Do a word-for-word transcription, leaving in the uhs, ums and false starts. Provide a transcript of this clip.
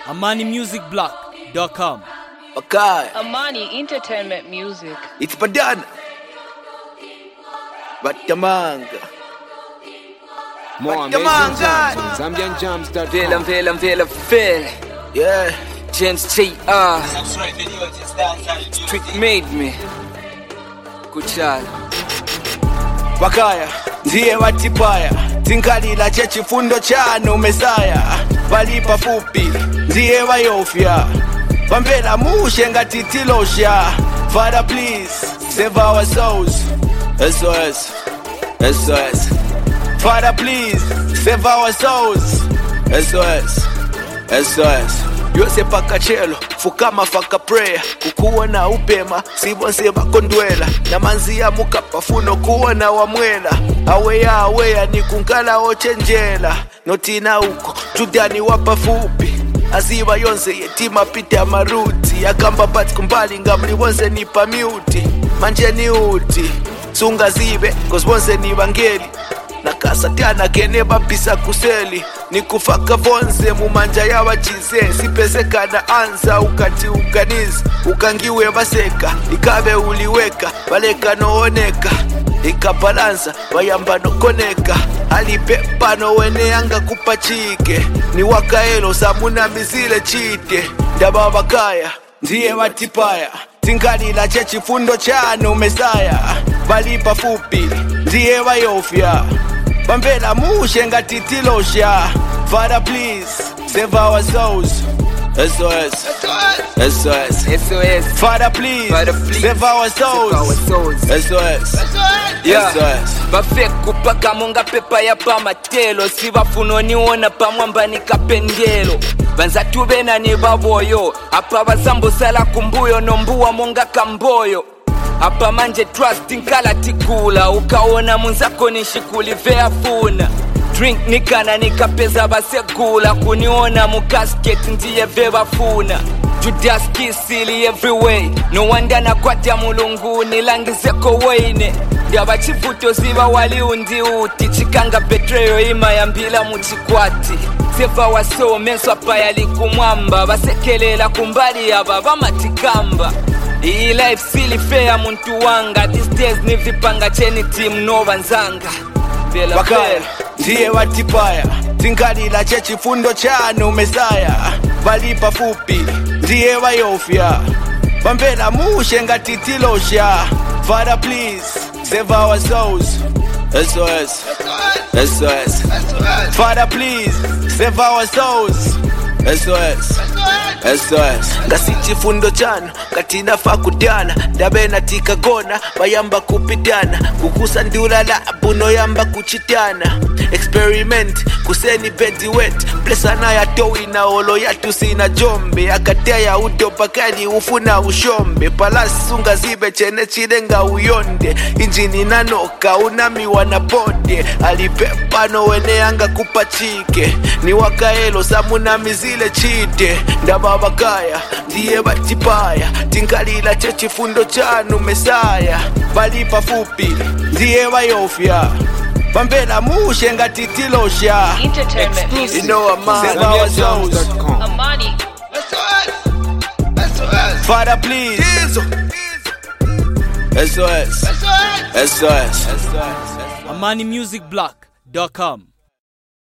Amani Music Block dot com. Okay. Amani Entertainment Music. It's Padana. Batamanga. More Batamanga. Zambian Jams. Feel and feel and feel and feel. Yeah. James T R. Street made me. Kuchala. Wakaya ndiye watipaya tinkalila chechifundo chanu mesaya balipa fupi ndiye wayofya bambela mushe ngati tilosha. Father please save our souls. S O S S O S. Father please save our souls. S O S S O S. Yose pakachelo fukama faka prayer kukuona upema sibonse bakondwela na manzia mukapa funo kuona wamwela aweya aweya ni kunkala ochenjela notina uko tudani wapa fupi aziba yonse yetima pita maruti akamba pati kumbali ngamli wonse ni pamuti manje ni uti sunga zibe cause wonse ni bangeli nakasa tana kene bapisa kuseli nikufaka vonze mumanja ya wachize sipezeka na anza ukati uganizi ukangiwe baseka ikabe uliweka baleka nooneka ikabalansa bayamba nokoneka alipepa nowene anga kupachike ni wakaelo samuna mizile chite ndababakaya ndiye watipaya tinkalila chechifundo chanu mesaya balipa fupi ndiye wayofya bambela mushe ngati tilosha. Father please save our souls. S O S S O S S O S. Father please, Father, please save our souls. Save our souls. S O S Yeah. S O S. Bafeku paka monga pepa ya pamatelo sibafuno niona pamwamba nikapendelo banza tubena ni baboyo apa bazambusala kumbuyo nombuwa monga kamboyo apa manje trust nkala tikula ukaona munzako nishikulivea funa drink nikana nikapeza basegula kuniona mukasket ndiye veba funa Judas kisili every way no wonder nakwata mulunguni langizeko weine ndaba chivuto ziba wali undi uti chikanga betrayo ima yambila muchikwati seva waso menso paya likumwamba basekelela kumbali aba bamatikamba iyi life sili fair muntu wanga these days ni vipanga cheni team no banzanga vela Wakaya ndiye watipaya tinkalila chechifundo chanu mesaya balipa fupi ndiye wayofya bambela mushe ngati tilosha. Father please save our souls. S O S S O S. Father please save our souls. S O S S O S. Ngasichifundo chanu katina fakudana ndabena tikagona bayamba kupitana kukusa ndulala buno yamba kuchitana experiment kuseni bedi wet blessana ya towi na olo yatu sina jombe akatea udo pakali ufuna ushombe palasi sunga zibe chene chilenga uyonde injini nanoka unami wanapode alipepa no wene anga kupachike ni wakaelo samuna mizile chite ndababakaya ndiye batipaya tinkalila chechifundo chanu mesaya balipa fupi ndiye wayofya bambela mushe ngati tilosha. Entertainment Music. You know Amani, save our souls. Amani. Father please S O S S O S. Amani Music Block dot com.